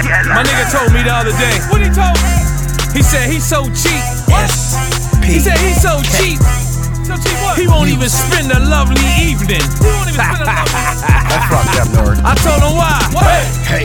My nigga told me the other day. What he told me? He said he's so cheap. He said he's so cheap. So cheap what? He won't even spend a lovely evening. He won't even spend a lovely evening. That's fucked up, Lord. I told him why. Hey,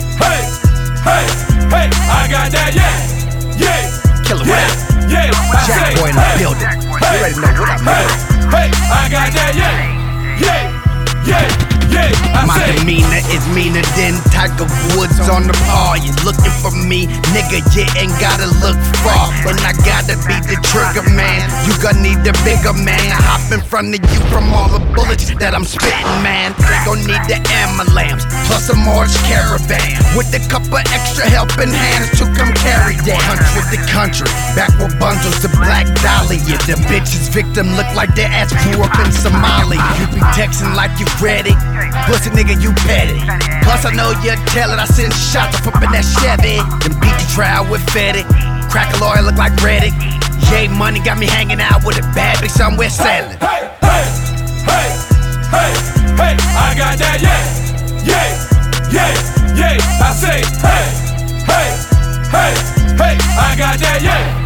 I got that, yeah. Killer Jack Boy in the building. You ready to know what up, man? I got that, yeah. My demeanor is meaner than Tiger Woods on the par. You looking for me, nigga, you ain't gotta look far. And I gotta be the trigger man. You gonna need a bigger man. I hop in front of you from all the bullets that I'm spitting, man. They gon' need the ambulance, plus a March caravan, with a couple extra helping hands to come carry that. Country to country, back with bundles to Black Dahlia. The bitch's victim look like their ass grew up in Somalia. You be texting like you ready, pussy nigga, you petty. Plus I know you'll tell it, I send shots up in that Chevy. Then beat the trial with Fetty. Crack a lawyer look like Reddick. Yay, money got me hanging out with a bad bitch somewhere selling. Hey, I got that, yeah. I say, hey, I got that,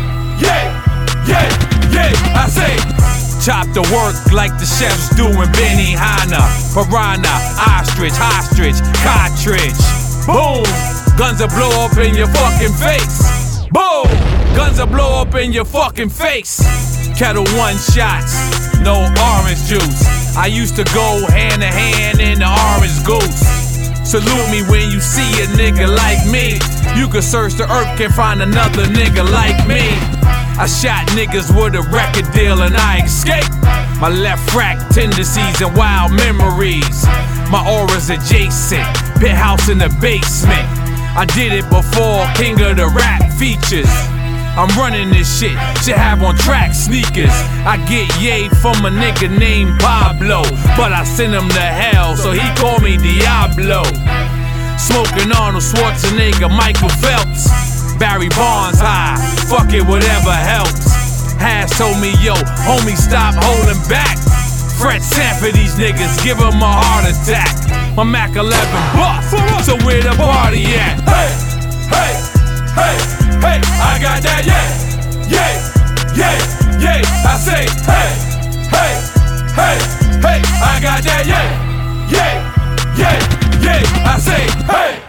yeah. I say, chop the work like the chefs doing Benihana, piranha, ostrich, cartridge. Boom, guns will blow up in your fucking face. Boom, guns will blow up in your fucking face. Kettle One shots, no orange juice. I used to go hand to hand in the orange goose. Salute me when you see a nigga like me. You can search the earth, can find another nigga like me. I shot niggas with a record deal and I escaped. My left rack tendencies and wild memories. My aura's adjacent, penthouse in the basement. I did it before King of the Rap features. I'm running this shit have on track sneakers. I get yay from a nigga named Pablo, but I send him to hell, so he call me Diablo. Smoking Arnold Schwarzenegger, Michael Phelps, Barry Bonds high, fuck it, whatever helps. Has told me, yo, homie, stop holding back. Fred Sanford, these niggas, give him a heart attack. My Mac 11 bust, so where the party at? Hey, I got that, yeah. I say, hey, I got that, yeah. I say, hey.